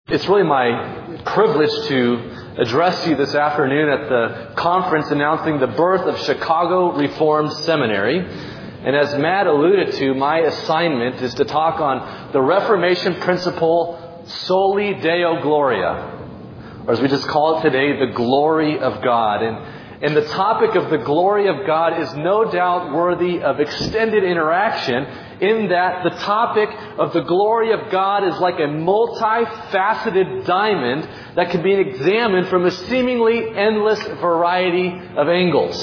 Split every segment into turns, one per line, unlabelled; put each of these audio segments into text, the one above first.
It's really my privilege to address you this afternoon at the conference announcing the birth of Chicago Reformed Seminary. And as Matt alluded to, my assignment is to talk on the Reformation principle Soli Deo Gloria, or as we just call it today, the glory of God. And the topic of the glory of God is no doubt worthy of extended interaction, in that the topic of the glory of God is like a multifaceted diamond that can be examined from a seemingly endless variety of angles.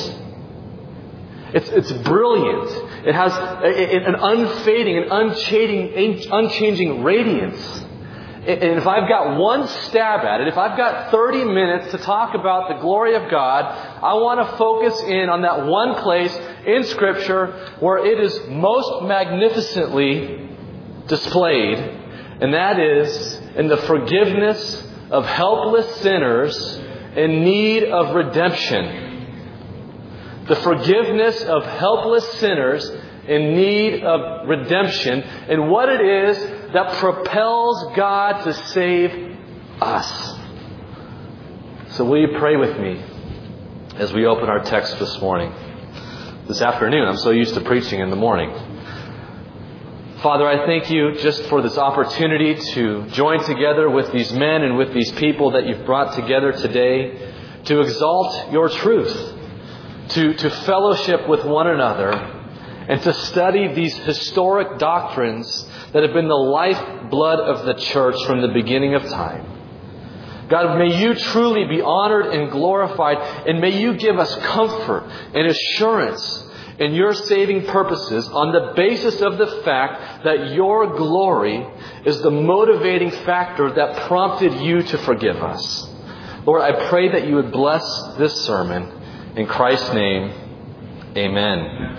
It's brilliant. It has an unfading, an unchanging radiance. And if I've got one stab at it, if I've got 30 minutes to talk about the glory of God, I want to focus in on that one place in Scripture where it is most magnificently displayed, and that is in the forgiveness of helpless sinners in need of redemption. The forgiveness of helpless sinners in need of redemption, and what it is that propels God to save us. So will you pray with me as we open our text this afternoon? I'm so used to preaching in the morning. Father, I thank you just for this opportunity to join together with these men and with these people that you've brought together today to exalt your truth, to fellowship with one another, and to study these historic doctrines that have been the lifeblood of the church from the beginning of time. God, may you truly be honored and glorified, and may you give us comfort and assurance in your saving purposes on the basis of the fact that your glory is the motivating factor that prompted you to forgive us. Lord, I pray that you would bless this sermon. In Christ's name, amen.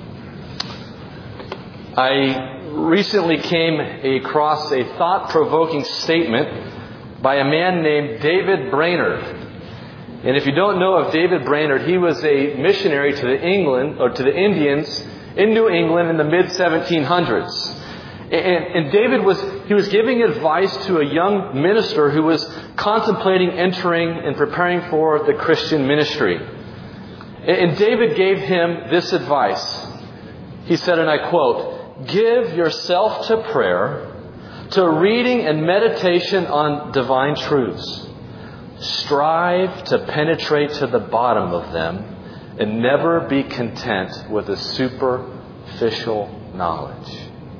I recently came across a thought-provoking statement by a man named David Brainerd. And if you don't know of David Brainerd, he was a missionary to the Indians in New England in the mid-1700s. And David was giving advice to a young minister who was contemplating entering and preparing for the Christian ministry. And David gave him this advice. He said, and I quote, "Give yourself to prayer, to reading and meditation on divine truths. Strive to penetrate to the bottom of them and never be content with a superficial knowledge."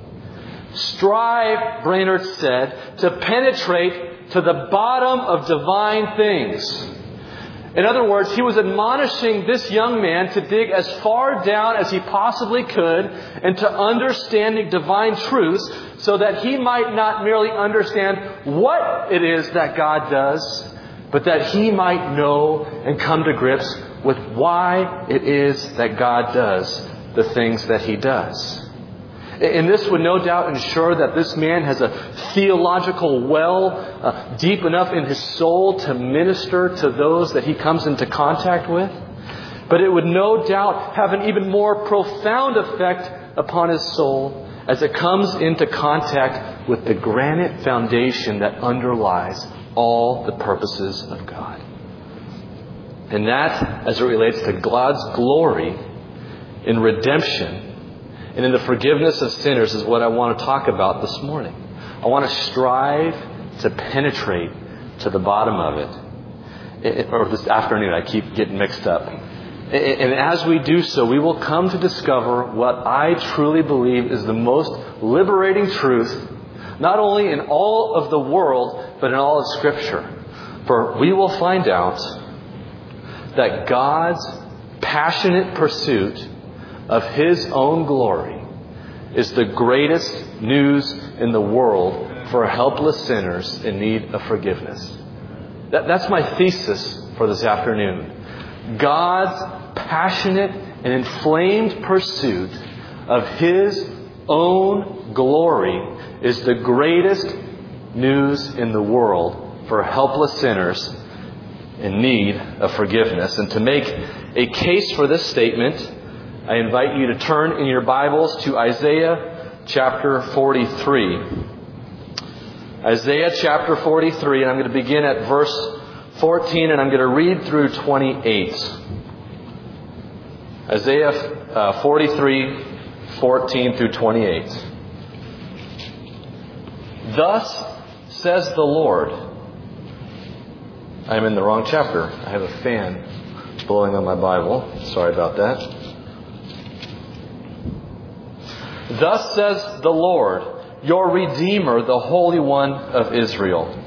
Strive, Brainerd said, to penetrate to the bottom of divine things. In other words, he was admonishing this young man to dig as far down as he possibly could into understanding divine truths, so that he might not merely understand what it is that God does, but that he might know and come to grips with why it is that God does the things that he does. And this would no doubt ensure that this man has a theological well deep enough in his soul to minister to those that he comes into contact with. But it would no doubt have an even more profound effect upon his soul as it comes into contact with the granite foundation that underlies all the purposes of God. And that, as it relates to God's glory in redemption and in the forgiveness of sinners, is what I want to talk about this morning. I want to strive to penetrate to the bottom of it. Or this afternoon, I keep getting mixed up. And as we do so, we will come to discover what I truly believe is the most liberating truth, not only in all of the world, but in all of Scripture. For we will find out that God's passionate pursuit of His own glory is the greatest news in the world for helpless sinners in need of forgiveness. That's my thesis for this afternoon. God's passionate and inflamed pursuit of His own glory is the greatest news in the world for helpless sinners in need of forgiveness. And to make a case for this statement, I invite you to turn in your Bibles to Isaiah chapter 43. Isaiah chapter 43, and I'm going to begin at verse 14, and I'm going to read through 28. Isaiah 43, 14 through 28. Thus says the Lord. I'm in the wrong chapter. I have a fan blowing on my Bible. Sorry about that. Thus says the Lord, your Redeemer, the Holy One of Israel.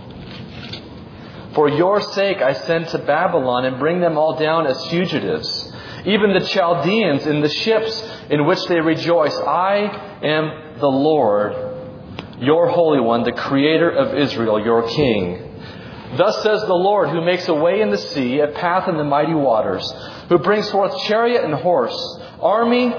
For your sake I send to Babylon and bring them all down as fugitives, even the Chaldeans in the ships in which they rejoice. I am the Lord, your Holy One, the Creator of Israel, your King. Thus says the Lord, who makes a way in the sea, a path in the mighty waters, who brings forth chariot and horse, army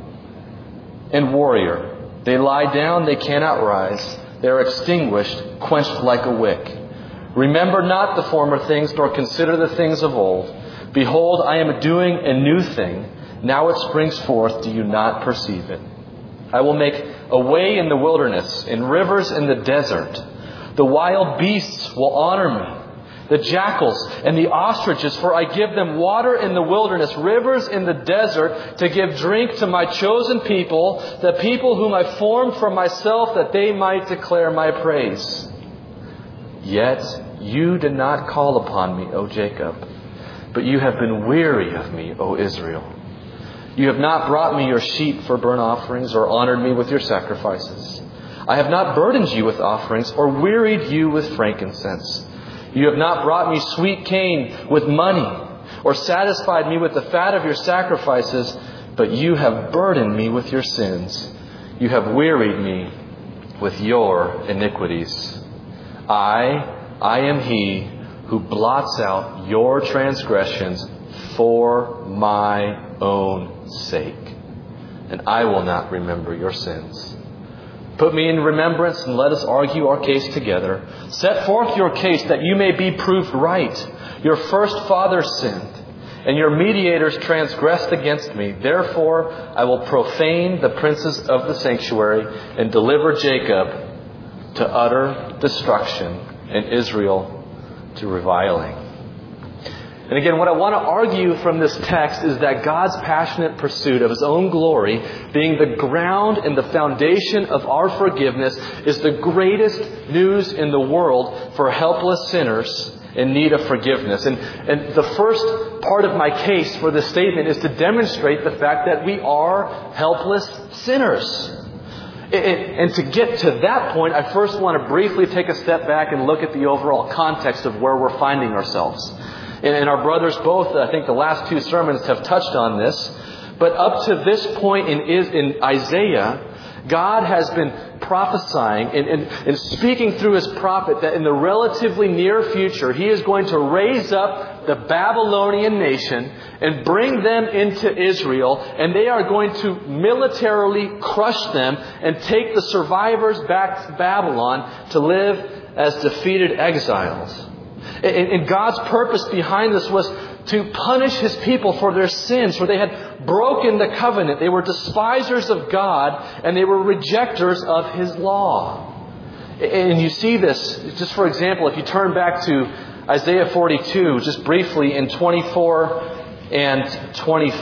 and warrior. They lie down, they cannot rise. They are extinguished, quenched like a wick. Remember not the former things, nor consider the things of old. Behold, I am doing a new thing. Now it springs forth. Do you not perceive it? I will make a way in the wilderness, in rivers in the desert. The wild beasts will honor me, the jackals and the ostriches, for I give them water in the wilderness, rivers in the desert, to give drink to my chosen people, the people whom I formed for myself, that they might declare my praise. Yet you did not call upon me, O Jacob, but you have been weary of me, O Israel. You have not brought me your sheep for burnt offerings, or honored me with your sacrifices. I have not burdened you with offerings, or wearied you with frankincense. You have not brought me sweet cane with money, or satisfied me with the fat of your sacrifices, but you have burdened me with your sins. You have wearied me with your iniquities. I am He who blots out your transgressions for my own sake, and I will not remember your sins. Put me in remembrance and let us argue our case together. Set forth your case that you may be proved right. Your first fathers sinned, and your mediators transgressed against me. Therefore, I will profane the princes of the sanctuary and deliver Jacob to utter destruction and Israel to reviling. And again, what I want to argue from this text is that God's passionate pursuit of His own glory, being the ground and the foundation of our forgiveness, is the greatest news in the world for helpless sinners in need of forgiveness. And the first part of my case for this statement is to demonstrate the fact that we are helpless sinners. And to get to that point, I first want to briefly take a step back and look at the overall context of where we're finding ourselves. And our brothers both, I think the last two sermons have touched on this. But up to this point in Isaiah, God has been prophesying and speaking through His prophet that in the relatively near future, He is going to raise up the Babylonian nation and bring them into Israel. And they are going to militarily crush them and take the survivors back to Babylon to live as defeated exiles. And God's purpose behind this was to punish His people for their sins, for they had broken the covenant. They were despisers of God, and they were rejectors of His law. And you see this, just for example, if you turn back to Isaiah 42, just briefly in 24 and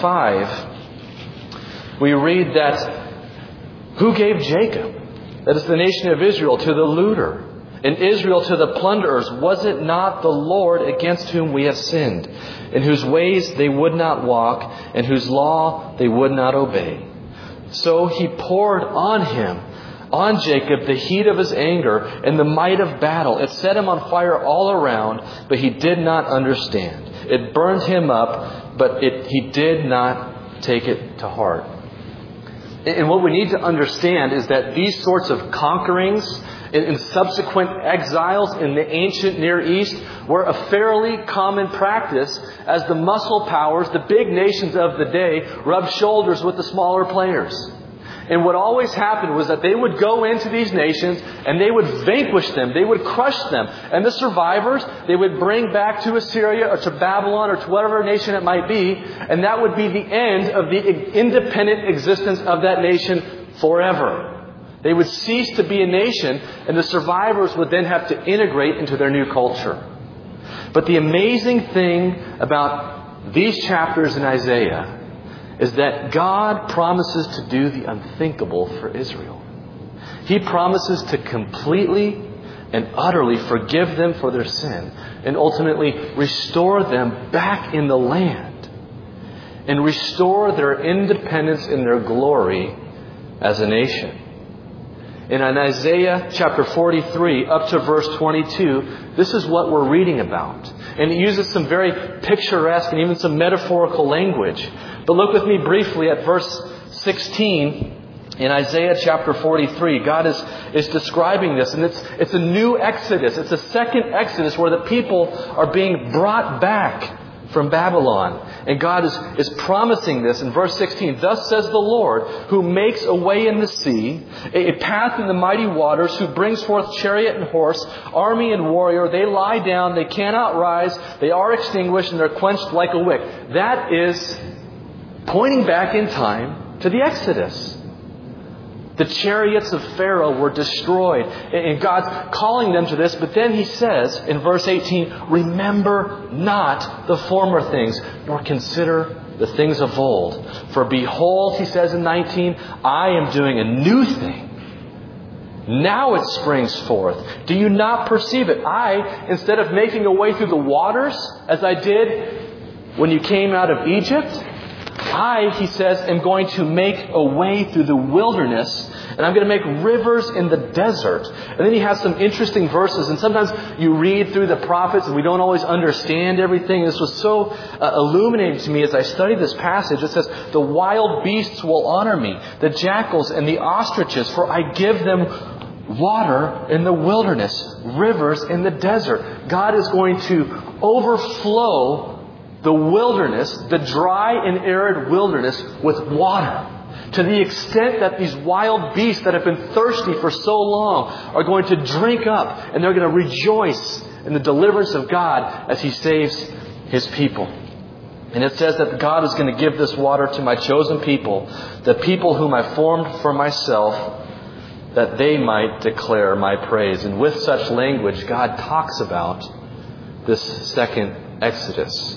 25, we read that, who gave Jacob, that is the nation of Israel, to the looter, and Israel to the plunderers? Was it not the Lord against whom we have sinned, in whose ways they would not walk, and whose law they would not obey? So He poured on him, on Jacob, the heat of His anger and the might of battle. It set him on fire all around, but he did not understand. It burned him up, but he did not take it to heart. And what we need to understand is that these sorts of conquerings and subsequent exiles in the ancient Near East were a fairly common practice as the muscle powers, the big nations of the day, rubbed shoulders with the smaller players. And what always happened was that they would go into these nations and they would vanquish them. They would crush them. And the survivors, they would bring back to Assyria or to Babylon or to whatever nation it might be. And that would be the end of the independent existence of that nation forever. They would cease to be a nation, and the survivors would then have to integrate into their new culture. But the amazing thing about these chapters in Isaiah is that God promises to do the unthinkable for Israel. He promises to completely and utterly forgive them for their sin and ultimately restore them back in the land and restore their independence and their glory as a nation. And in Isaiah chapter 43 up to verse 22, this is what we're reading about. And it uses some very picturesque and even some metaphorical language. But look with me briefly at verse 16 in Isaiah chapter 43. God is describing this, and it's a new Exodus. It's a second Exodus where the people are being brought back from Babylon. And God is promising this in verse 16. Thus says the Lord, who makes a way in the sea, a path in the mighty waters, who brings forth chariot and horse, army and warrior. They lie down, they cannot rise, they are extinguished, and they're quenched like a wick. That is pointing back in time to the Exodus. The chariots of Pharaoh were destroyed. And God's calling them to this. But then He says in verse 18, remember not the former things, nor consider the things of old. For behold, He says in 19, I am doing a new thing. Now it springs forth. Do you not perceive it? I, instead of making a way through the waters, as I did when you came out of Egypt, I, He says, am going to make a way through the wilderness, and I'm going to make rivers in the desert. And then He has some interesting verses, and sometimes you read through the prophets and we don't always understand everything. This was so illuminating to me as I studied this passage. It says, the wild beasts will honor me, the jackals and the ostriches, for I give them water in the wilderness, rivers in the desert. God is going to overflow the wilderness, the dry and arid wilderness, with water. To the extent that these wild beasts that have been thirsty for so long are going to drink up, and they're going to rejoice in the deliverance of God as He saves His people. And it says that God is going to give this water to my chosen people, the people whom I formed for myself, that they might declare my praise. And with such language, God talks about this second Exodus.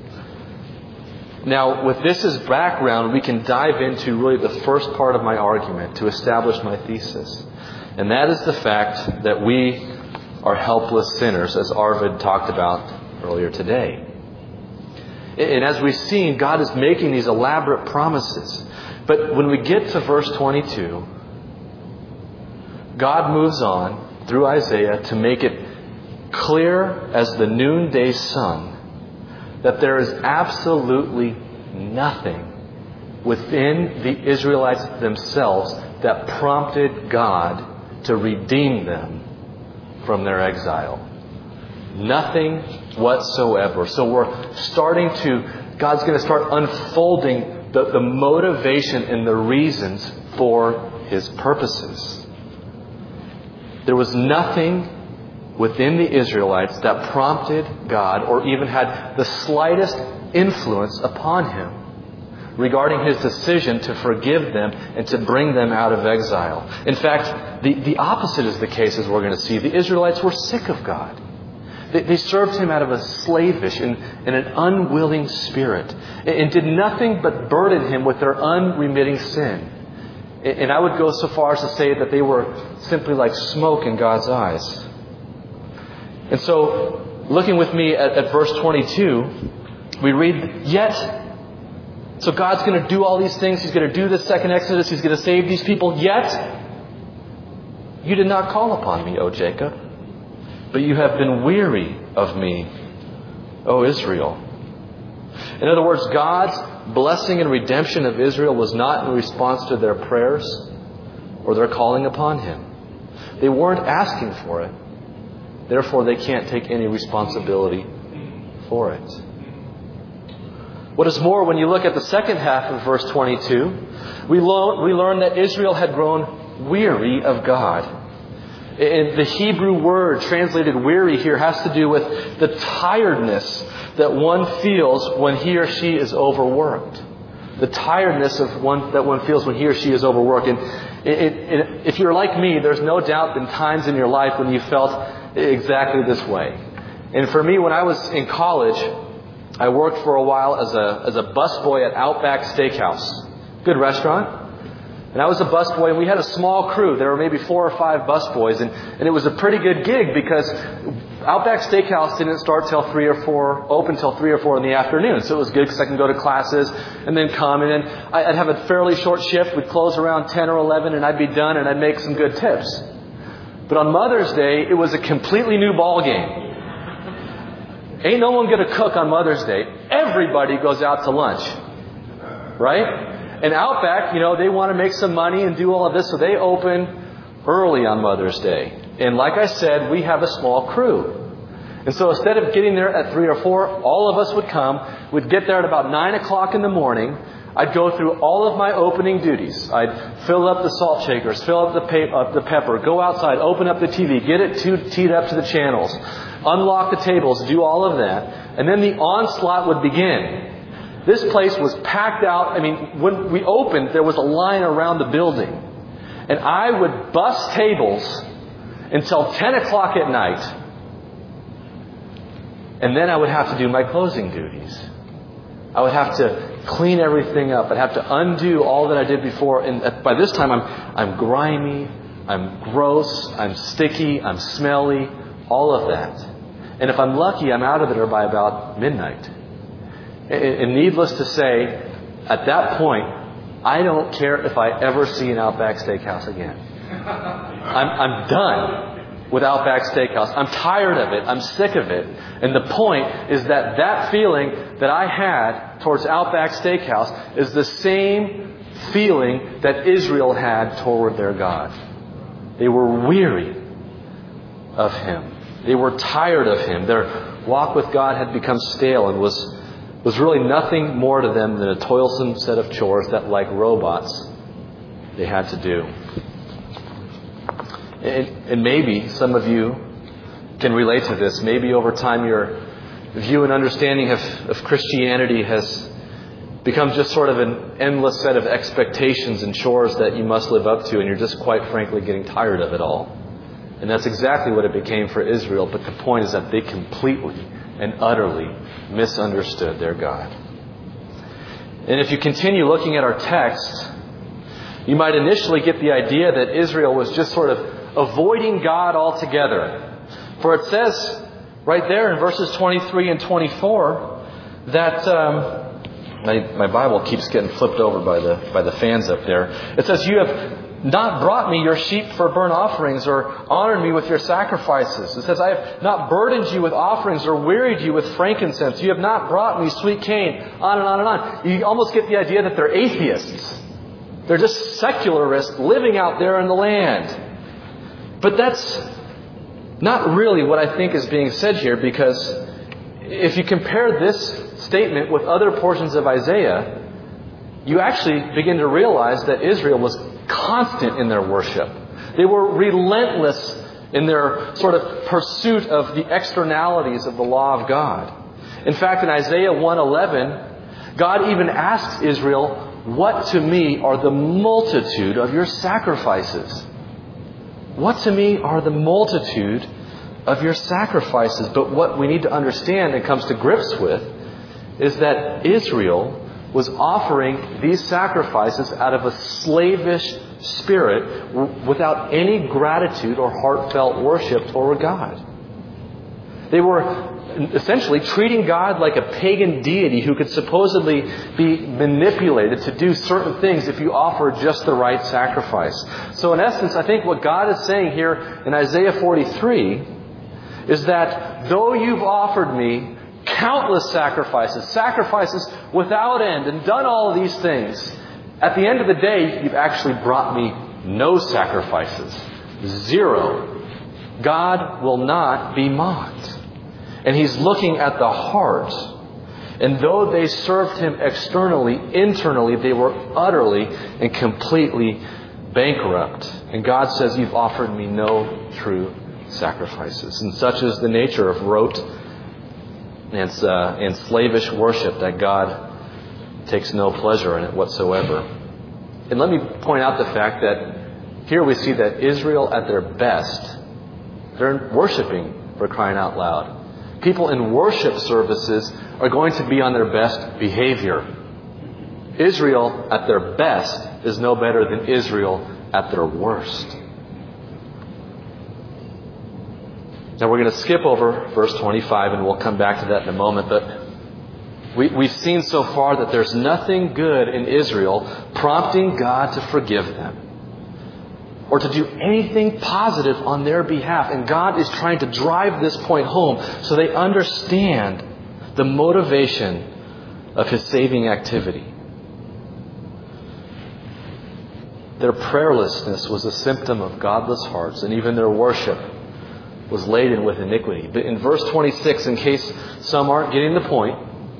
Now, with this as background, we can dive into really the first part of my argument to establish my thesis. And that is the fact that we are helpless sinners, as Arvid talked about earlier today. And as we've seen, God is making these elaborate promises. But when we get to verse 22, God moves on through Isaiah to make it clear as the noonday sun that there is absolutely nothing within the Israelites themselves that prompted God to redeem them from their exile. Nothing whatsoever. So God's going to start unfolding the motivation and the reasons for His purposes. There was nothing within the Israelites that prompted God or even had the slightest influence upon Him regarding His decision to forgive them and to bring them out of exile. In fact, the opposite is the case, as we're going to see. The Israelites were sick of God. They served Him out of a slavish and an unwilling spirit, and did nothing but burden Him with their unremitting sin. And I would go so far as to say that they were simply like smoke in God's eyes. And so, looking with me at verse 22, we read, yet, so God's going to do all these things. He's going to do this second Exodus. He's going to save these people. Yet, you did not call upon me, O Jacob, but you have been weary of me, O Israel. In other words, God's blessing and redemption of Israel was not in response to their prayers or their calling upon Him. They weren't asking for it. Therefore, they can't take any responsibility for it. What is more, when you look at the second half of verse 22, we learn that Israel had grown weary of God. And the Hebrew word translated weary here has to do with the tiredness that one feels when he or she is overworked. the tiredness of that one feels when he or she is overworked. And if you're like me, there's no doubt been times in your life when you felt exactly this way. And for me, when I was in college, I worked for a while as a busboy at Outback Steakhouse. Good restaurant. And I was a busboy, and we had a small crew. There were maybe 4 or 5 busboys, and it was a pretty good gig because Outback Steakhouse didn't start till 3 or 4, open till 3 or 4 in the afternoon. So it was good because I can go to classes and then come, and then I'd have a fairly short shift. We'd close around 10 or 11, and I'd be done, and I'd make some good tips. But on Mother's Day, it was a completely new ball game. Ain't no one going to cook on Mother's Day. Everybody goes out to lunch. Right? And Outback, they want to make some money and do all of this, so they open early on Mother's Day. And like I said, we have a small crew. And so instead of getting there at 3 or 4, all of us would come. We'd get there at about 9 o'clock in the morning. I'd go through all of my opening duties. I'd fill up the salt shakers, fill up the pepper, go outside, open up the TV, get it teed up to the channels, unlock the tables, do all of that. And then the onslaught would begin. This place was packed out. I mean, when we opened, there was a line around the building. And I would bus tables until 10 o'clock at night. And then I would have to do my closing duties. I would have to clean everything up. I'd have to undo all that I did before. And by this time, I'm grimy, I'm gross, I'm sticky, I'm smelly, all of that. And if I'm lucky, I'm out of there by about midnight. And needless to say, at that point, I don't care if I ever see an Outback Steakhouse again. I'm done with Outback Steakhouse. I'm tired of it. I'm sick of it. And the point is that feeling that I had towards Outback Steakhouse is the same feeling that Israel had toward their God. They were weary of Him. They were tired of Him. Their walk with God had become stale and was really nothing more to them than a toilsome set of chores that, like robots, they had to do. And maybe some of you can relate to this. Maybe over time your view and understanding of Christianity has become just sort of an endless set of expectations and chores that you must live up to, and you're just quite frankly getting tired of it all. And that's exactly what it became for Israel. But the point is that they completely and utterly misunderstood their God. And if you continue looking at our text, you might initially get the idea that Israel was just sort of avoiding God altogether. For it says right there in verses 23 and 24 that my Bible keeps getting flipped over by the fans up there. It says, "You have not brought me your sheep for burnt offerings or honored me with your sacrifices." It says, "I have not burdened you with offerings or wearied you with frankincense. You have not brought me sweet cane," on and on and on. You almost get the idea that they're atheists. They're just secularists living out there in the land. But that's not really what I think is being said here, because if you compare this statement with other portions of Isaiah, you actually begin to realize that Israel was constant in their worship. They were relentless in their sort of pursuit of the externalities of the law of God. In fact, in Isaiah 1:11, God even asks Israel, "What to me are the multitude of your sacrifices?" What to me are the multitude of your sacrifices? But what we need to understand and comes to grips with is that Israel was offering these sacrifices out of a slavish spirit without any gratitude or heartfelt worship toward God. They were essentially treating God like a pagan deity who could supposedly be manipulated to do certain things if you offer just the right sacrifice. So in essence, I think what God is saying here in Isaiah 43 is that though you've offered me countless sacrifices without end, and done all of these things, at the end of the day, you've actually brought me no sacrifices. 0. God will not be mocked. And He's looking at the heart. And though they served Him externally, internally, they were utterly and completely bankrupt. And God says, "You've offered me no true sacrifices." And such is the nature of rote and slavish worship that God takes no pleasure in it whatsoever. And let me point out the fact that here we see that Israel at their best, they're worshiping, for crying out loud. People in worship services are going to be on their best behavior. Israel at their best is no better than Israel at their worst. Now we're going to skip over verse 25 and we'll come back to that in a moment. But we've seen so far that there's nothing good in Israel prompting God to forgive them or to do anything positive on their behalf. And God is trying to drive this point home so they understand the motivation of His saving activity. Their prayerlessness was a symptom of godless hearts, and even their worship was laden with iniquity. But in verse 26, in case some aren't getting the point,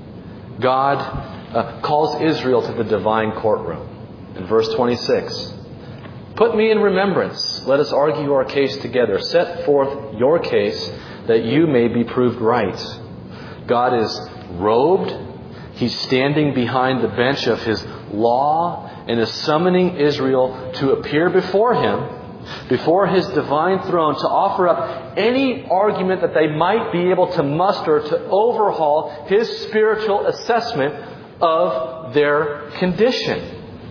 God calls Israel to the divine courtroom. In verse 26, "Put me in remembrance. Let us argue our case together. Set forth your case that you may be proved right." God is robed. He's standing behind the bench of His law and is summoning Israel to appear before Him, before His divine throne, to offer up any argument that they might be able to muster to overhaul His spiritual assessment of their condition.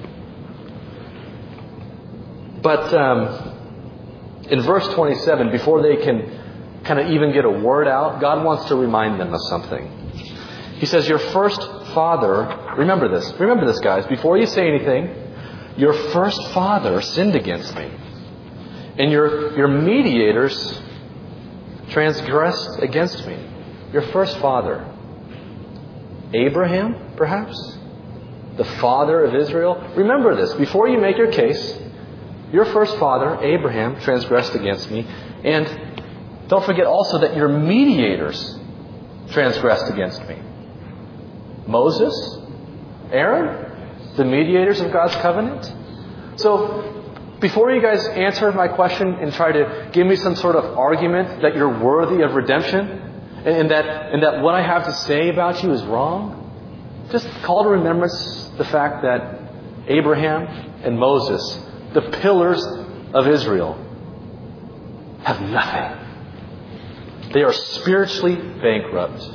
But in verse 27, before they can kind of even get a word out, God wants to remind them of something. He says, your first father, remember this guys, before you say anything, your first father sinned against me. And your mediators transgressed against me. Your first father. Abraham, perhaps? The father of Israel? Remember this. Before you make your case, your first father, Abraham, transgressed against me. And don't forget also that your mediators transgressed against me. Moses? Aaron? The mediators of God's covenant? So, before you guys answer my question and try to give me some sort of argument that you're worthy of redemption and that what I have to say about you is wrong, just call to remembrance the fact that Abraham and Moses, the pillars of Israel, have nothing. They are spiritually bankrupt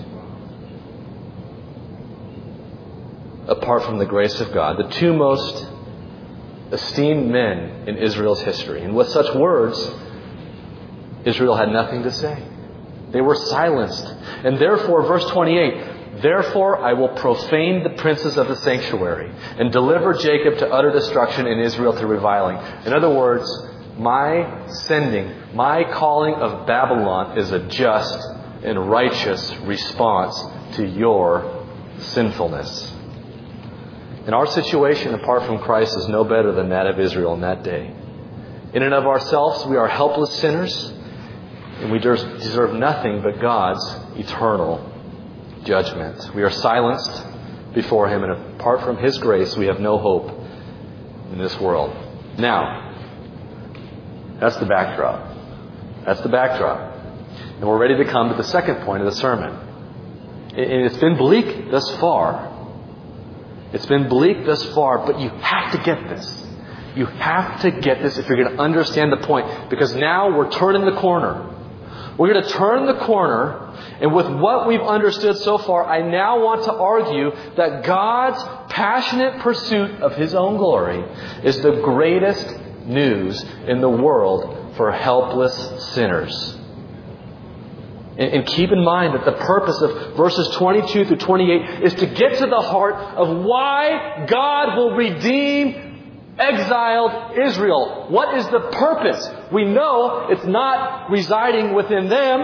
apart from the grace of God. The two most esteemed men in Israel's history. And with such words, Israel had nothing to say. They were silenced. And therefore, verse 28, "Therefore I will profane the princes of the sanctuary and deliver Jacob to utter destruction and Israel to reviling." In other words, my sending, my calling of Babylon is a just and righteous response to your sinfulness. And our situation apart from Christ is no better than that of Israel in that day. In and of ourselves, we are helpless sinners, and we deserve nothing but God's eternal judgment. We are silenced before Him, and apart from His grace, we have no hope in this world. Now, that's the backdrop. That's the backdrop. And we're ready to come to the second point of the sermon. And it's been bleak thus far. It's been bleak thus far, but you have to get this. You have to get this if you're going to understand the point. Because now we're turning the corner. We're going to turn the corner, and with what we've understood so far, I now want to argue that God's passionate pursuit of His own glory is the greatest news in the world for helpless sinners. And keep in mind that the purpose of verses 22 through 28 is to get to the heart of why God will redeem exiled Israel. What is the purpose? We know it's not residing within them.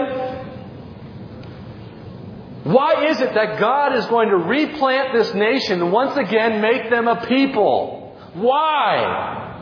Why is it that God is going to replant this nation and once again make them a people? Why?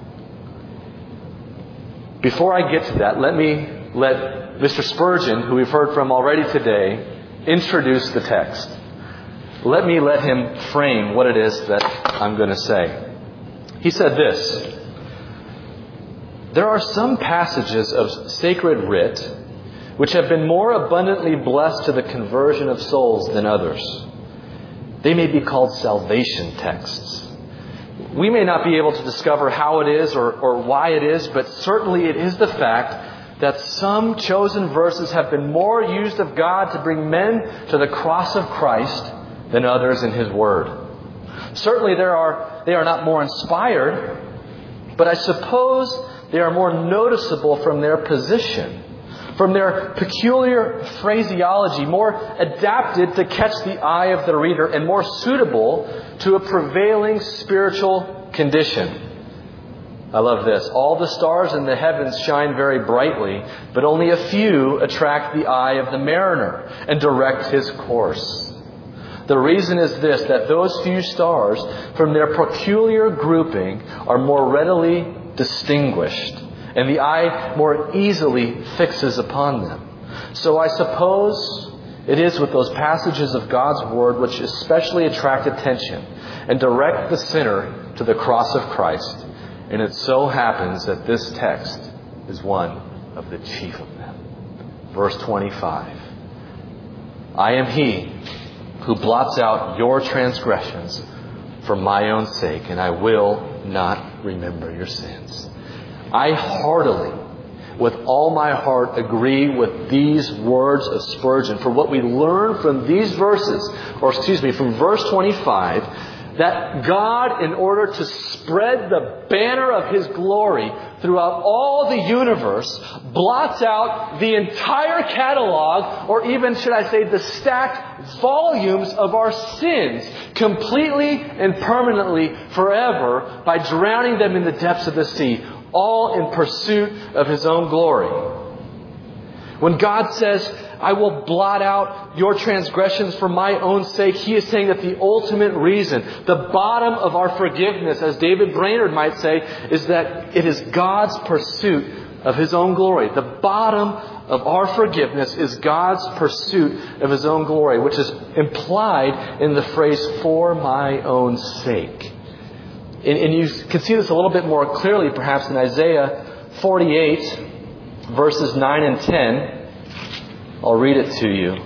Before I get to that, let Mr. Spurgeon, who we've heard from already today, introduce the text. Let him frame what it is that I'm going to say. He said this: "There are some passages of sacred writ which have been more abundantly blessed to the conversion of souls than others. They may be called salvation texts. We may not be able to discover how it is or why it is, but certainly it is the fact that some chosen verses have been more used of God to bring men to the cross of Christ than others in His Word. Certainly they are not more inspired, but I suppose they are more noticeable from their position, from their peculiar phraseology, more adapted to catch the eye of the reader and more suitable to a prevailing spiritual condition. I love this. All the stars in the heavens shine very brightly, but only a few attract the eye of the mariner and direct his course. The reason is this, that those few stars, from their peculiar grouping, are more readily distinguished, and the eye more easily fixes upon them. So I suppose it is with those passages of God's Word which especially attract attention and direct the sinner to the cross of Christ. And it so happens that this text is one of the chief of them. Verse 25. I am He who blots out your transgressions for my own sake, and I will not remember your sins. I heartily, with all my heart, agree with these words of Spurgeon. For what we learn from these verses, from verse 25, that God, in order to spread the banner of His glory throughout all the universe, blots out the entire catalog, or even, should I say, the stacked volumes of our sins, completely and permanently forever, by drowning them in the depths of the sea, all in pursuit of His own glory. When God says, I will blot out your transgressions for my own sake, He is saying that the ultimate reason, the bottom of our forgiveness, as David Brainerd might say, is that it is God's pursuit of His own glory. The bottom of our forgiveness is God's pursuit of His own glory, which is implied in the phrase, for my own sake. And you can see this a little bit more clearly perhaps in Isaiah 48, verses 9 and 10. I'll read it to you.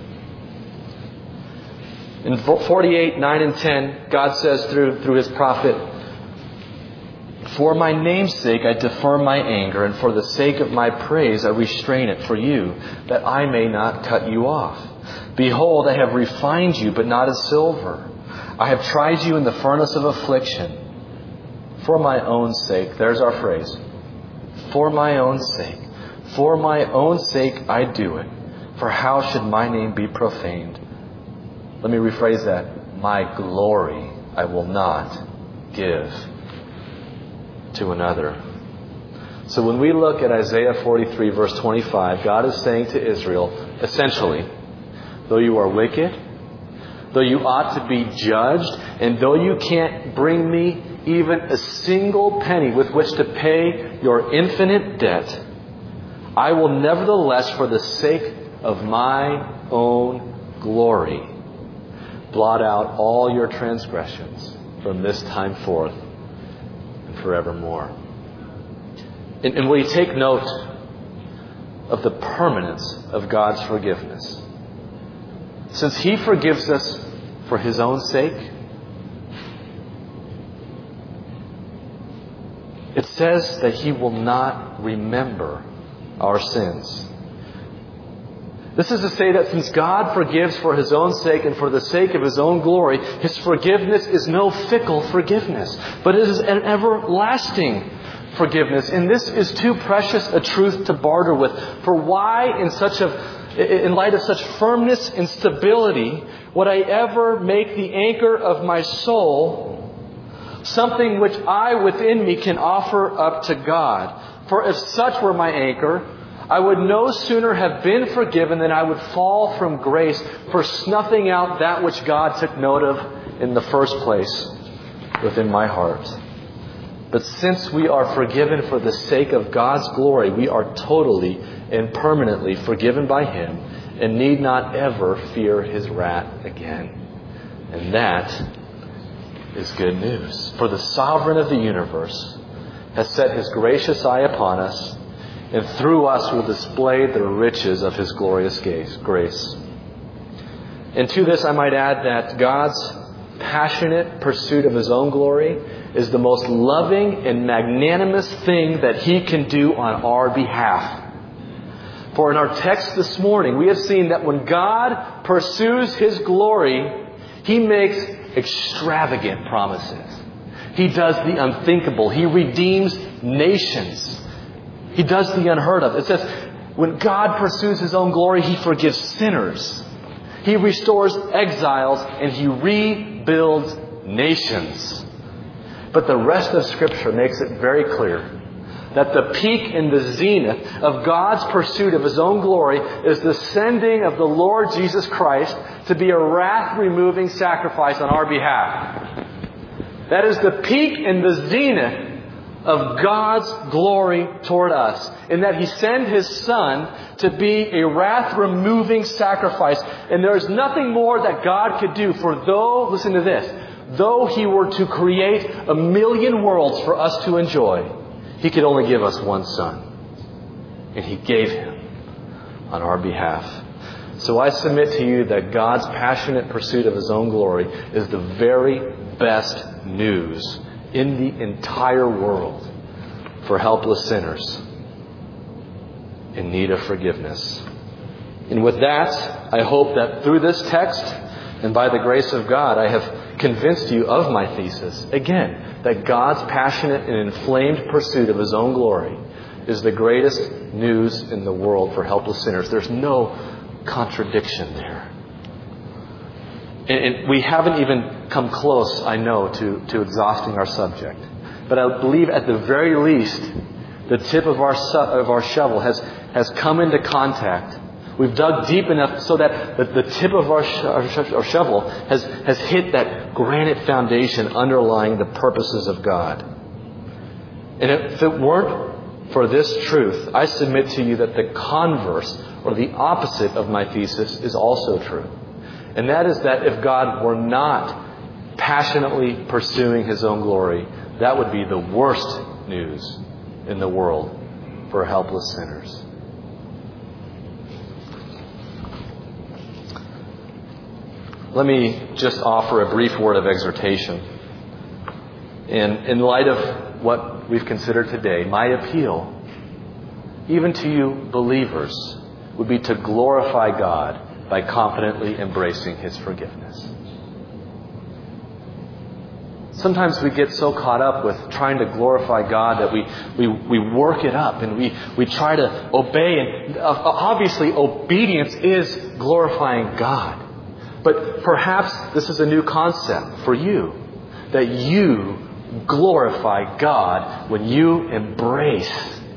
In 48, 9 and 10, God says through His prophet, for my name's sake I defer my anger, and for the sake of my praise I restrain it for you, that I may not cut you off. Behold, I have refined you, but not as silver. I have tried you in the furnace of affliction. For my own sake, there's our phrase. For my own sake. For my own sake I do it. For how should my name be profaned? Let me rephrase that. My glory I will not give to another. So when we look at Isaiah 43 verse 25, God is saying to Israel, essentially, though you are wicked, though you ought to be judged, and though you can't bring me even a single penny with which to pay your infinite debt, I will nevertheless, for the sake of my own glory, blot out all your transgressions from this time forth and forevermore. And will you take note of the permanence of God's forgiveness? Since He forgives us for His own sake, it says that He will not remember our sins. This is to say that since God forgives for His own sake and for the sake of His own glory, His forgiveness is no fickle forgiveness, but it is an everlasting forgiveness. And this is too precious a truth to barter with. For why, in light of such firmness and stability, would I ever make the anchor of my soul something which I within me can offer up to God? For if such were my anchor, I would no sooner have been forgiven than I would fall from grace for snuffing out that which God took note of in the first place within my heart. But since we are forgiven for the sake of God's glory, we are totally and permanently forgiven by Him and need not ever fear His wrath again. And that is good news. For the Sovereign of the universe has set His gracious eye upon us, and through us will display the riches of His glorious grace. And to this I might add that God's passionate pursuit of His own glory is the most loving and magnanimous thing that He can do on our behalf. For in our text this morning, we have seen that when God pursues His glory, He makes extravagant promises. He does the unthinkable. He redeems nations. He does the unheard of. It says, when God pursues His own glory, He forgives sinners. He restores exiles and He rebuilds nations. But the rest of Scripture makes it very clear that the peak and the zenith of God's pursuit of His own glory is the sending of the Lord Jesus Christ to be a wrath-removing sacrifice on our behalf. That is the peak and the zenith of God's glory toward us, in that He sent His Son to be a wrath-removing sacrifice. And there is nothing more that God could do, for listen to this, though He were to create 1,000,000 worlds for us to enjoy, He could only give us one Son. And He gave Him on our behalf. So I submit to you that God's passionate pursuit of His own glory is the very best news in the entire world for helpless sinners in need of forgiveness. And with that, I hope that through this text and by the grace of God, I have convinced you of my thesis. Again, that God's passionate and inflamed pursuit of His own glory is the greatest news in the world for helpless sinners. There's no contradiction there. And we haven't even come close, I know, to exhausting our subject. But I believe at the very least, the tip of our shovel has come into contact. We've dug deep enough so that the tip of our shovel has hit that granite foundation underlying the purposes of God. And if it weren't for this truth, I submit to you that the converse, or the opposite of my thesis, is also true. And that is that if God were not passionately pursuing His own glory, that would be the worst news in the world for helpless sinners. Let me just offer a brief word of exhortation. And in light of what we've considered today, my appeal, even to you believers, would be to glorify God by confidently embracing His forgiveness. Sometimes we get so caught up with trying to glorify God that we work it up and we try to obey. And obviously, obedience is glorifying God. But perhaps this is a new concept for you, that you glorify God when you embrace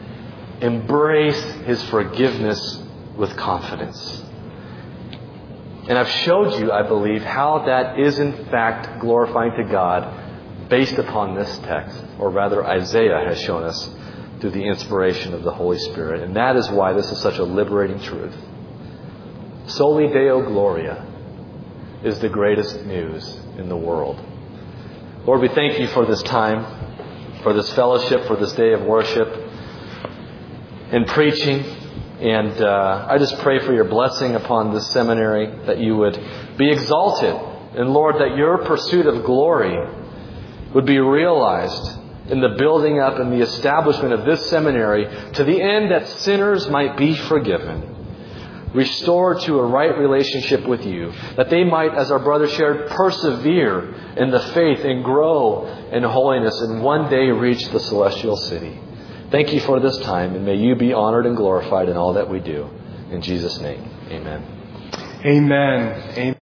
His forgiveness with confidence. And I've showed you, I believe, how that is in fact glorifying to God based upon this text. Or rather, Isaiah has shown us through the inspiration of the Holy Spirit. And that is why this is such a liberating truth. Soli Deo Gloria is the greatest news in the world. Lord, we thank You for this time, for this fellowship, for this day of worship and preaching. And I just pray for Your blessing upon this seminary, that You would be exalted. And Lord, that Your pursuit of glory would be realized in the building up and the establishment of this seminary, to the end that sinners might be forgiven, restored to a right relationship with You, that they might, as our brother shared, persevere in the faith and grow in holiness and one day reach the celestial city. Thank You for this time, and may You be honored and glorified in all that we do. In Jesus' name, amen.
Amen. Amen.